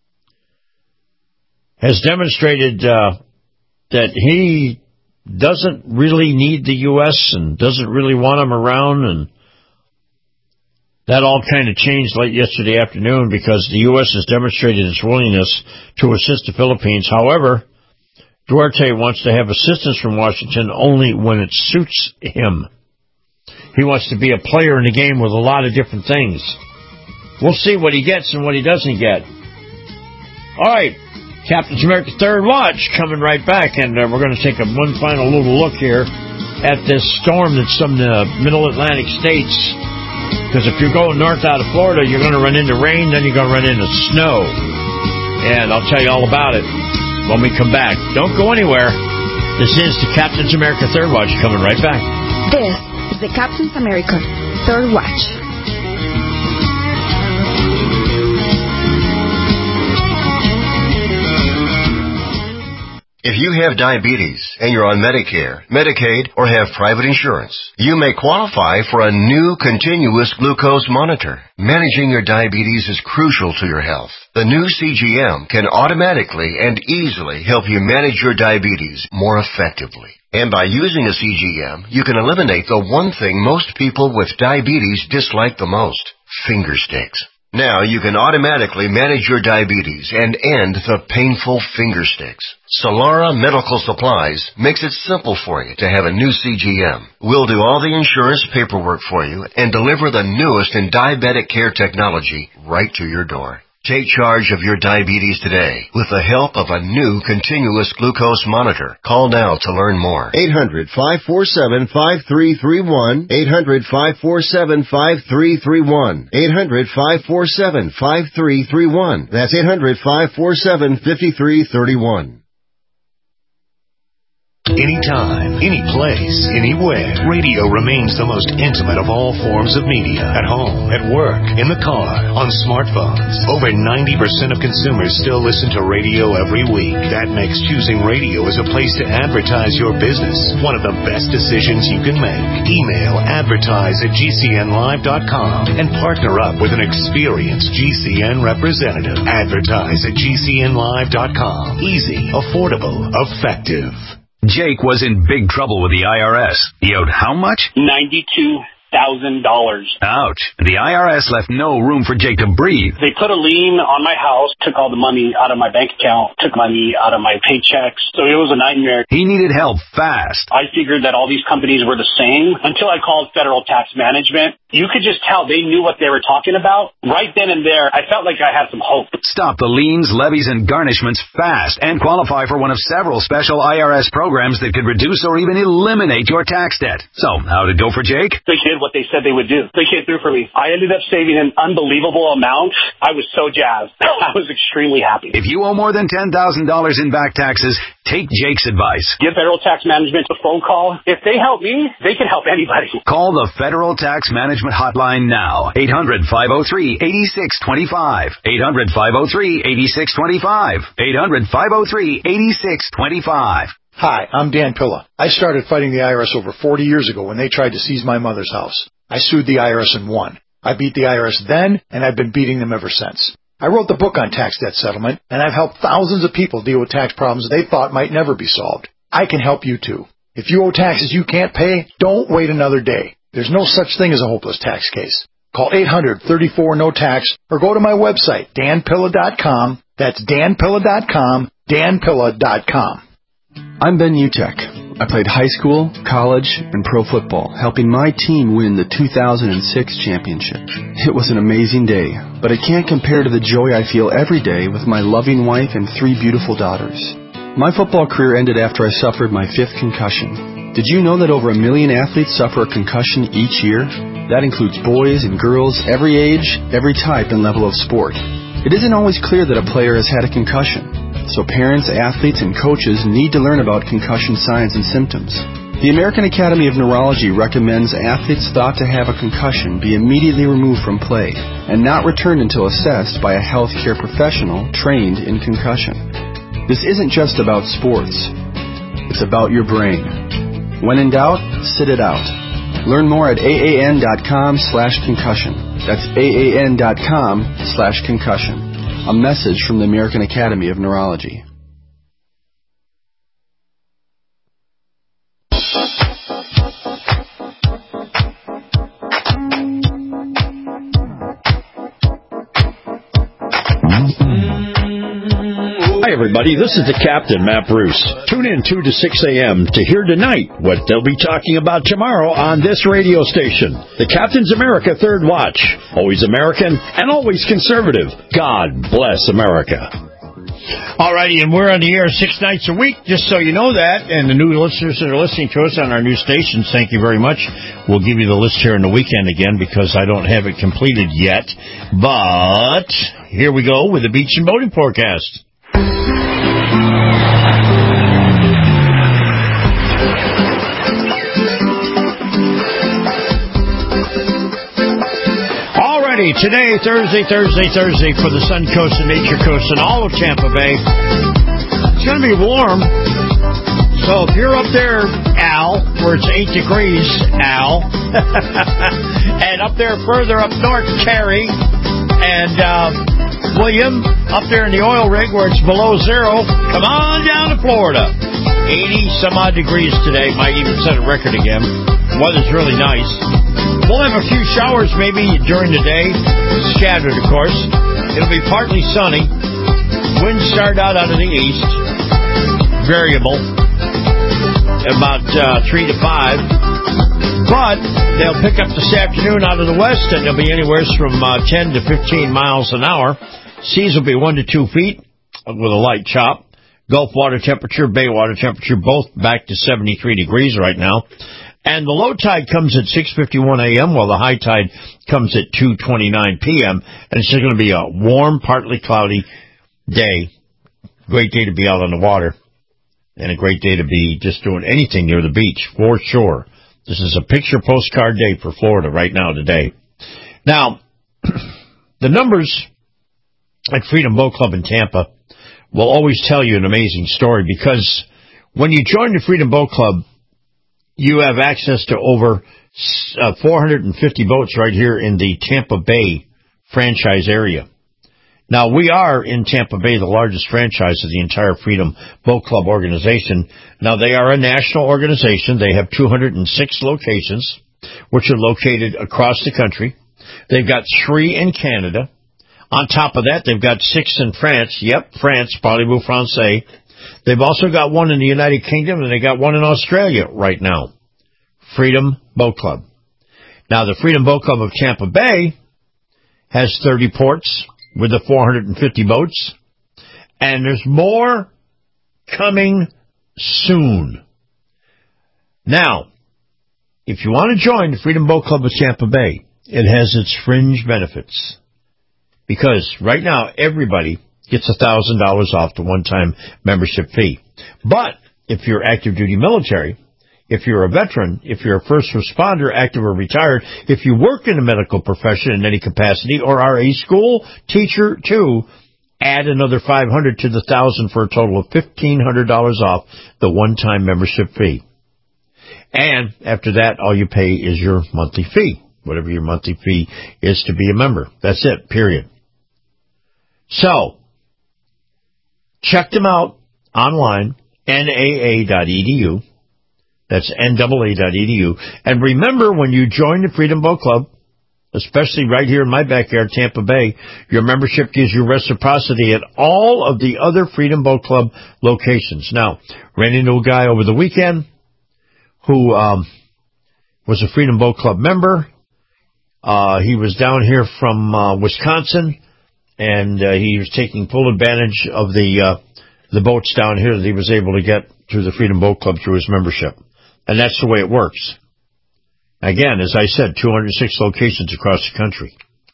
E: has demonstrated uh, that he doesn't really need the U S and doesn't really want them around, and that all kind of changed late yesterday afternoon because the U S has demonstrated its willingness to assist the Philippines. However, Duarte wants to have assistance from Washington only when it suits him. He wants to be a player in the game with a lot of different things. We'll see what he gets and what he doesn't get. All right, Captain's America Third Watch coming right back, and uh, we're going to take a one final little look here at this storm that's in the middle Atlantic states. Because if you're going north out of Florida, you're going to run into rain, then you're going to run into snow. And I'll tell you all about it when we come back. Don't go anywhere. This is the Captain's America Third Watch coming right back.
A: This is the Captain's America Third Watch.
T: If you have diabetes and you're on Medicare, Medicaid, or have private insurance, you may qualify for a new continuous glucose monitor. Managing your diabetes is crucial to your health. The new C G M can automatically and easily help you manage your diabetes more effectively. And by using a C G M, you can eliminate the one thing most people with diabetes dislike the most: finger sticks. Now you can automatically manage your diabetes and end the painful finger sticks. Solara Medical Supplies makes it simple for you to have a new C G M. We'll do all the insurance paperwork for you and deliver the newest in diabetic care technology right to your door. Take charge of your diabetes today with the help of a new continuous glucose monitor. Call now to learn more.
B: eight hundred, five four seven, five three three one. eight hundred, five four seven, five three three one. eight hundred, five four seven, five three three one. That's eight hundred, five four seven, five three three one.
O: Anytime, any place, anywhere. Radio remains the most intimate of all forms of media. At home, at work, in the car, on smartphones. Over ninety percent of consumers still listen to radio every week. That makes choosing radio as a place to advertise your business one of the best decisions you can make. Email advertise at g c n live dot com and partner up with an experienced G C N representative. Advertise at g c n live dot com. Easy, affordable, effective.
C: Jake was in big trouble with the I R S. He owed how much?
D: ninety-two thousand dollars.
C: Ouch. The I R S left no room for Jake to breathe.
D: They put a lien on my house, took all the money out of my bank account, took money out of my paychecks. So it was a nightmare.
C: He needed help fast.
D: I figured that all these companies were the same until I called Federal Tax Management. You could just tell they knew what they were talking about. Right then and there, I felt like I had some hope.
C: Stop the liens, levies, and garnishments fast and qualify for one of several special I R S programs that could reduce or even eliminate your tax debt. So, how did it go for Jake?
D: They did what they said they would do. They came through for me. I ended up saving an unbelievable amount. I was so jazzed. I was extremely happy.
C: If you owe more than ten thousand dollars in back taxes, take Jake's advice.
D: Give Federal Tax Management a phone call. If they help me, they can help anybody.
C: Call the Federal Tax Management hotline now. eight hundred, five oh three, eight six two five. eight hundred, five oh three, eight six two five. eight hundred, five oh three, eight six two five.
N: Hi, I'm Dan Pilla. I started fighting the I R S over forty years ago when they tried to seize my mother's house. I sued the I R S and won. I beat the I R S then, and I've been beating them ever since. I wrote the book on tax debt settlement, and I've helped thousands of people deal with tax problems they thought might never be solved. I can help you too. If you owe taxes you can't pay, don't wait another day. There's no such thing as a hopeless tax case. Call eight hundred, thirty-four, no tax or go to my website, dan pilla dot com. That's dan pilla dot com, dan pilla dot com.
G: I'm Ben Utek. I played high school, college, and pro football, helping my team win the two thousand six championship. It was an amazing day, but it can't compare to the joy I feel every day with my loving wife and three beautiful daughters. My football career ended after I suffered my fifth concussion. Did you know that over a million athletes suffer a concussion each year? That includes boys and girls, every age, every type and level of sport. It isn't always clear that a player has had a concussion, so parents, athletes, and coaches need to learn about concussion signs and symptoms. The American Academy of Neurology recommends athletes thought to have a concussion be immediately removed from play and not returned until assessed by a healthcare professional trained in concussion. This isn't just about sports. It's about your brain. When in doubt, sit it out. Learn more at aan.com slash concussion. That's aan.com slash concussion. A message from the American Academy of Neurology.
E: Hi, everybody. This is the Captain, Matt Bruce. Tune in two to six a.m. to hear tonight what they'll be talking about tomorrow on this radio station. The Captain's America Third Watch. Always American and always conservative. God bless America. All righty, and we're on the air six nights a week, just so you know that. And the new listeners that are listening to us on our new stations, thank you very much. We'll give you the list here in the weekend again because I don't have it completed yet. But here we go with the beach and boating forecast. Alrighty, today, Thursday, Thursday, Thursday for the Sun Coast and Nature Coast and all of Tampa Bay. It's going to be warm. So if you're up there, Al, where it's eight degrees, Al, and up there further up north, Terry, and uh, William, up there in the oil rig where it's below zero, come on down to Florida. eighty some odd degrees today. Might even set a record again. Weather's really nice. We'll have a few showers maybe during the day. Scattered, of course. It'll be partly sunny. Winds start out out of the east. Variable. About uh, three to five. But they'll pick up this afternoon out of the west, and they'll be anywhere from uh, ten to fifteen miles an hour. Seas will be one to two feet with a light chop. Gulf water temperature, bay water temperature, both back to seventy-three degrees right now. And the low tide comes at six fifty-one a.m., while the high tide comes at two twenty-nine p.m. And it's going to be a warm, partly cloudy day. Great day to be out on the water. and a great day to be just doing anything near the beach, for sure. This is a picture postcard day for Florida right now today. Now, the numbers at Freedom Boat Club in Tampa will always tell you an amazing story, because when you join the Freedom Boat Club, you have access to over uh, four hundred fifty boats right here in the Tampa Bay franchise area. Now, we are in Tampa Bay the largest franchise of the entire Freedom Boat Club organization. Now, they are a national organization. They have two hundred six locations, which are located across the country. They've got three in Canada. On top of that, they've got six in France. Yep, France, Parlez-vous Français. They've also got one in the United Kingdom, and they got one in Australia right now. Freedom Boat Club. Now, the Freedom Boat Club of Tampa Bay has thirty ports with the four hundred fifty boats, and there's more coming soon. Now, if you want to join the Freedom Boat Club of Tampa Bay, it has its fringe benefits, because right now everybody gets one thousand dollars off the one-time membership fee. But if you're active duty military, if you're a veteran, if you're a first responder, active or retired, if you work in the medical profession in any capacity, or are a school teacher too, add another five hundred dollars to the one thousand dollars for a total of fifteen hundred dollars off the one-time membership fee. And after that, all you pay is your monthly fee, whatever your monthly fee is to be a member. That's it, period. So, check them out online, N A A dot E D U. That's N A A dot E D U. And remember, when you join the Freedom Boat Club, especially right here in my backyard, Tampa Bay, your membership gives you reciprocity at all of the other Freedom Boat Club locations. Now, ran into a guy over the weekend who um, was a Freedom Boat Club member. Uh, he was down here from uh, Wisconsin, and uh, he was taking full advantage of the uh, the boats down here that he was able to get through the Freedom Boat Club through his membership. And that's the way it works. Again, as I said, two hundred six locations across the country.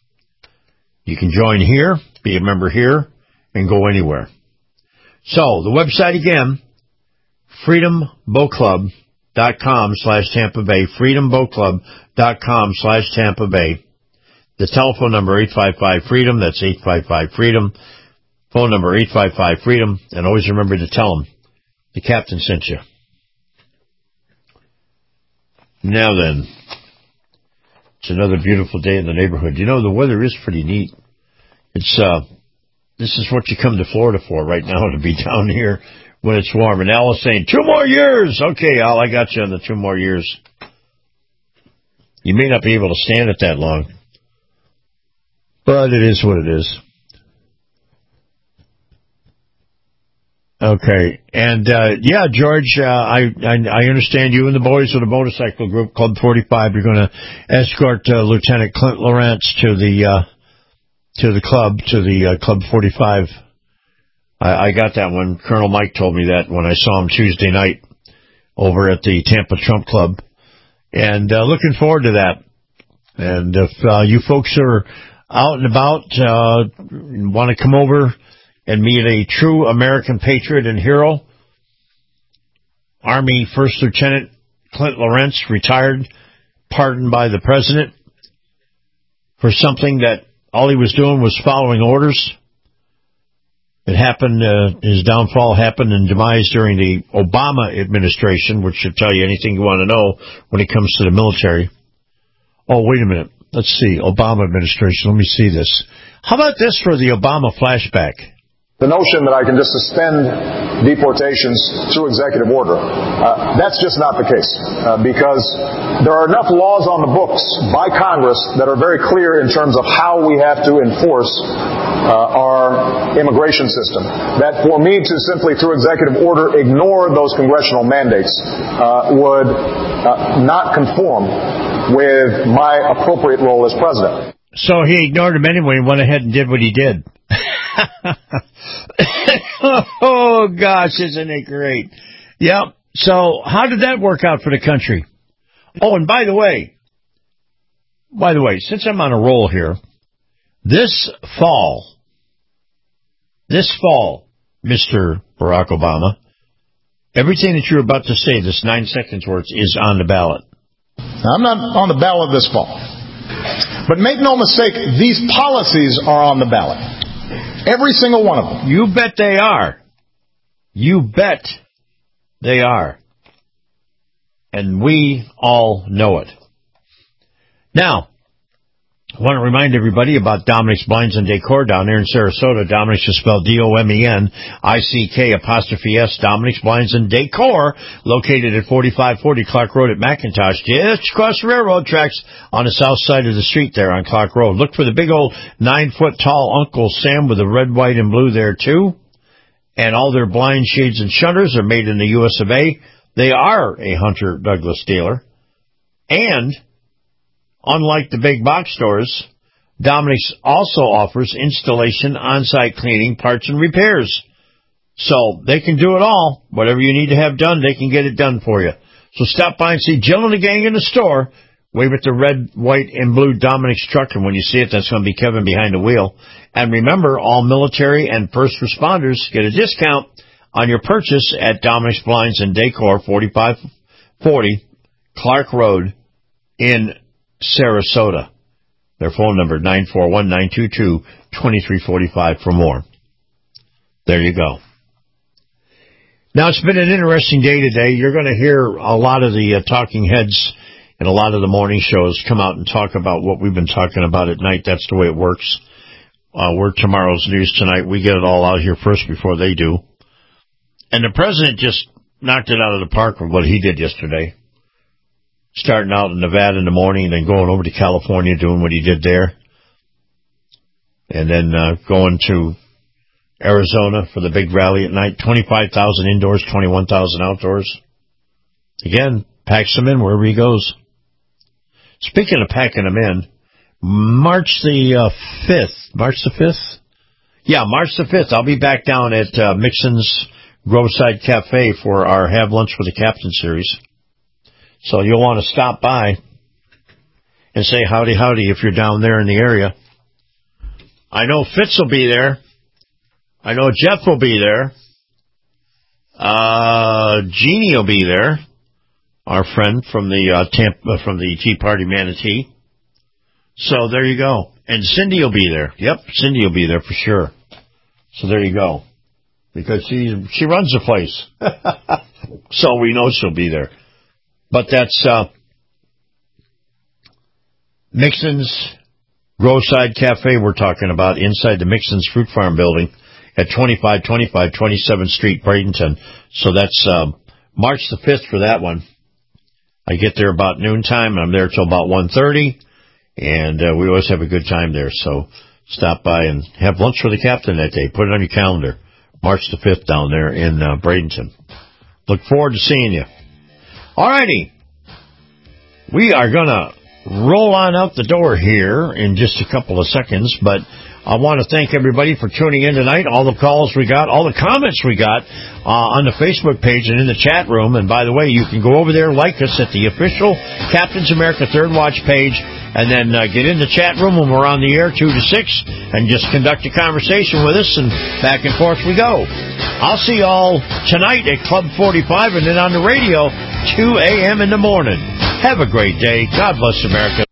E: You can join here, be a member here, and go anywhere. So, the website again, freedom boat club dot com slash Tampa Bay, freedom boat club dot com slash Tampa Bay. The telephone number, eight five five freedom, that's eight five five freedom. Phone number, eight five five freedom, and always remember to tell them the captain sent you. Now then, it's another beautiful day in the neighborhood. You know, the weather is pretty neat. It's, uh, this is what you come to Florida for right now, to be down here when it's warm. And Al is saying, two more years. Okay, Al, I got you on the two more years. You may not be able to stand it that long, but it is what it is. Okay, and uh yeah, George, uh, I, I I understand you and the boys of the motorcycle group, Club forty-five, you're going to escort uh, Lieutenant Clint Lawrence to the uh, to the club, to the uh, Club forty-five. I, I got that one. Colonel Mike told me that when I saw him Tuesday night over at the Tampa Trump Club, and uh, looking forward to that. And if uh, you folks are out and about, uh, want to come over and meet a true American patriot and hero, Army First Lieutenant Clint Lawrence, retired, pardoned by the president for something that all he was doing was following orders. It happened, uh, his downfall happened and demise during the Obama administration, which should tell you anything you want to know when it comes to the military. Oh, wait a minute. Let's see. Obama administration. Let me see this. How about this for the Obama flashback?
H: The notion that I can just suspend deportations through executive order, uh, that's just not the case. Uh, because there are enough laws on the books by Congress that are very clear in terms of how we have to enforce uh, our immigration system. That for me to simply, through executive order, ignore those congressional mandates uh, would uh, not conform with my appropriate role as president.
E: So he ignored him anyway and went ahead and did what he did. Oh, gosh, isn't it great? Yep. So how did that work out for the country? Oh, and by the way, by the way, since I'm on a roll here, this fall, this fall, Mister Barack Obama, Everything that you're about to say, this nine seconds worth, is on the ballot.
H: Now, I'm not on the ballot this fall. But make no mistake, these policies are on the ballot. Every single one of them.
E: You bet they are. You bet they are. And we all know it. Now, I want to remind everybody about Dominic's Blinds and Decor down there in Sarasota. Dominic's is spelled D O M E N I C K apostrophe S. Dominic's Blinds and Decor, located at forty-five forty Clark Road at McIntosh, just across the railroad tracks on the south side of the street there on Clark Road. Look for the big old nine-foot-tall Uncle Sam with the red, white, and blue there, too. And all their blind shades and shutters are made in the U S of A. They are a Hunter Douglas dealer. And unlike the big box stores, Dominic's also offers installation, on-site cleaning, parts, and repairs. So they can do it all. Whatever you need to have done, they can get it done for you. So stop by and see Jill and the gang in the store. Wave at the red, white, and blue Dominic's truck, and when you see it, that's going to be Kevin behind the wheel. And remember, all military and first responders get a discount on your purchase at Dominic's Blinds and Decor, forty-five forty Clark Road in Sarasota. Their phone number, nine four one, nine two two, two three four five for more. There you go. Now, it's been an interesting day today. You're going to hear a lot of the uh, talking heads and a lot of the morning shows come out and talk about what we've been talking about at night. That's the way it works. Uh, we're tomorrow's news tonight. We get it all out here first before they do. And the president just knocked it out of the park with what he did yesterday. Starting out in Nevada in the morning and then going over to California doing what he did there. And then uh, going to Arizona for the big rally at night. twenty-five thousand indoors, twenty-one thousand outdoors. Again, packs them in wherever he goes. Speaking of packing them in, March the uh, fifth. March the fifth? Yeah, March the fifth. I'll be back down at uh, Mixon's Groveside Cafe for our Have Lunch with the Captain series. So you'll want to stop by and say howdy, howdy if you're down there in the area. I know Fitz will be there. I know Jeff will be there. Uh, Jeannie will be there. Our friend from the uh, Tampa, from the Tea Party Manatee. So there you go. And Cindy will be there. Yep, Cindy will be there for sure. So there you go. Because she she runs the place. So we know she'll be there. But that's uh, Mixon's Groveside Cafe we're talking about inside the Mixon's Fruit Farm building at twenty-five twenty-five twenty-seventh Street, Bradenton. So that's um, March the fifth for that one. I get there about noontime, and I'm there till about one thirty, and uh, we always have a good time there. So stop by and have lunch with the captain that day. Put it on your calendar. March the fifth down there in uh, Bradenton. Look forward to seeing you. All righty. We are going to roll on out the door here in just a couple of seconds, but I want to thank everybody for tuning in tonight, all the calls we got, all the comments we got uh, on the Facebook page and in the chat room. And by the way, you can go over there, like us at the official Captain's America Third Watch page, and then uh, get in the chat room when we're on the air two to six and just conduct a conversation with us, and back and forth we go. I'll see y'all tonight at Club forty-five and then on the radio two a.m. in the morning. Have a great day. God bless America.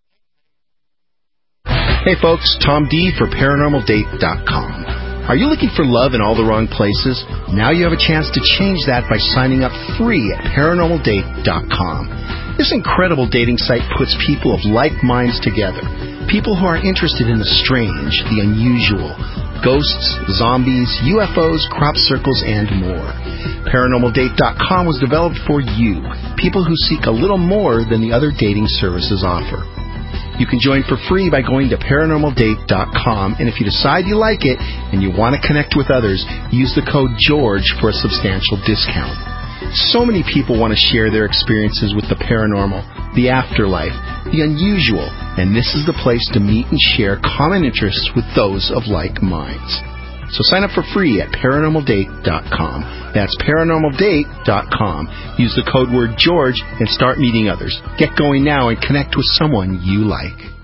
G: Hey folks, Tom D for Paranormal Date dot com. Are you looking for love in all the wrong places? Now you have a chance to change that by signing up free at Paranormal Date dot com. This incredible dating site puts people of like minds together. People who are interested in the strange, the unusual, ghosts, zombies, U F Os, crop circles, and more. Paranormal Date dot com was developed for you, people who seek a little more than the other dating services offer. You can join for free by going to Paranormal Date dot com, and if you decide you like it and you want to connect with others, use the code GEORGE for a substantial discount. So many people want to share their experiences with the paranormal, the afterlife, the unusual, and this is the place to meet and share common interests with those of like minds. So sign up for free at Paranormal Date dot com. That's Paranormal Date dot com. Use the code word George and start meeting others. Get going now and connect with someone you like.